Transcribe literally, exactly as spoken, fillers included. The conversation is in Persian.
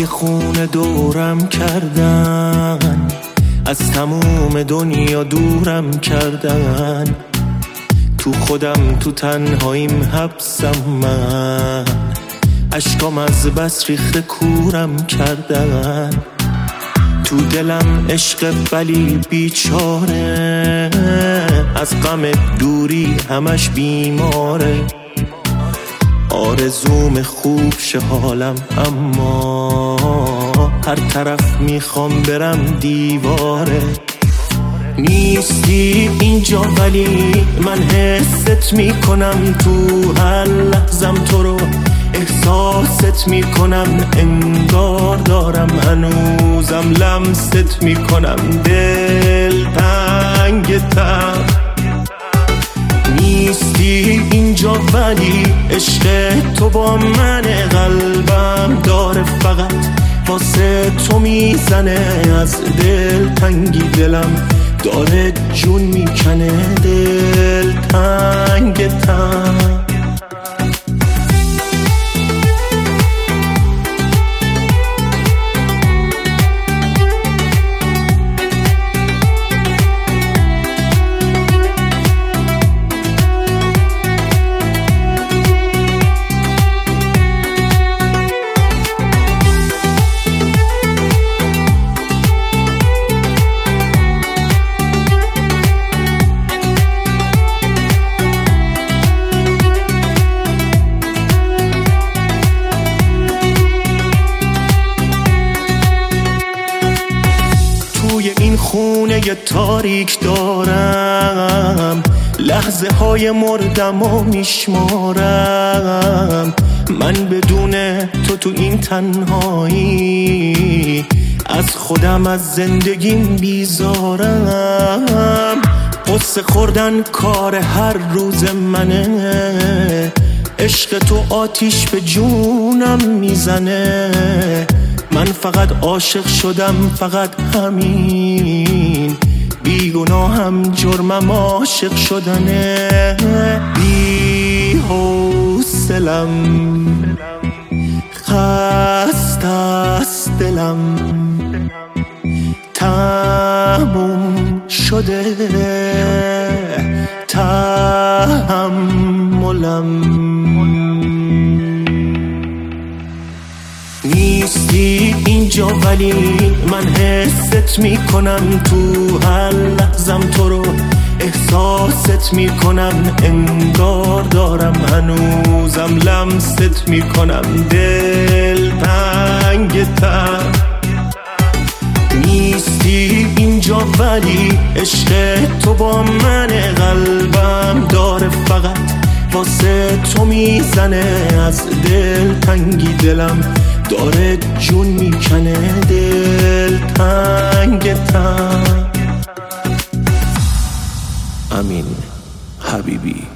خونه دورم کردن، از تموم دنیا دورم کردن، تو خودم تو تنهاییم حبسم من، اشکام از بس ریخته کورم کردن، تو دلم عشق ولی بیچاره، از غم دوری همش بیماره، آرزوم خوب شه حالم اما هر طرف میخوام برم دیواره. نیستی اینجا ولی من حست میکنم، تو هر لحظم تو رو احساست میکنم، انگار دارم هنوزم لمست میکنم، دل تنگتم. نیستی اینجا ولی عشق تو با من، قلبم داره فقط واسه تو میزنه، از دل تنگی دلم داره جون میکنه، دل تنگتم. این خونه ی تاریک دارم، لحظه های مردم و میشمارم، من بدون تو تو این تنهایی از خودم از زندگیم بیزارم. قصه خوردن کار هر روز منه، عشق تو آتیش به جونم میزنه، من فقط عاشق شدم فقط همین، بیگناهم جرمم عاشق شدنه، بی حوصلم خسته است دلم، تموم شده تحملم. نیستی اینجا ولی من حست میکنم، تو هر لحظم تو رو احساست میکنم، انگار دارم هنوزم لمست میکنم، دل تنگتم. نیستی اینجا ولی عشق تو با من، قلبم داره فقط واسه تو میزنه، از دل تنگی دلم داره جون میکنه، دل تنگتم. امین حبیبی.